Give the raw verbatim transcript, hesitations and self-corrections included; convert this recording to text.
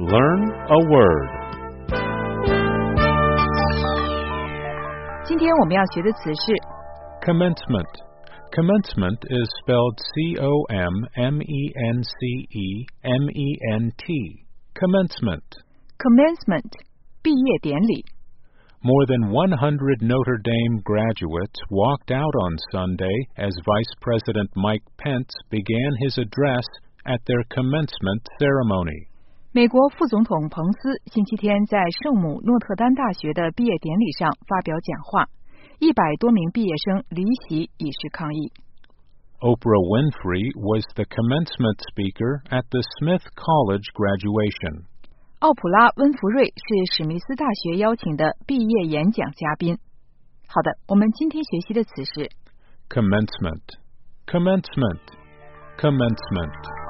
Learn a word. 今天我们要学的词是 Commencement. Commencement is spelled C O M M E N C E M E N T. Commencement. commencement 毕业典礼。 More than one hundred Notre Dame graduates walked out on Sunday as Vice President Mike Pence began his address at their commencement ceremony. 美国副总统彭斯星期天在圣母诺特丹大学的毕业典礼上发表讲话，一百多名毕业生离席以示抗议。 Oprah Winfrey was the commencement speaker at the Smith College graduation. 奥普拉·温弗瑞是史密斯大学邀请的毕业演讲嘉宾。好的，我们今天学习的词是 Commencement. Commencement. Commencement.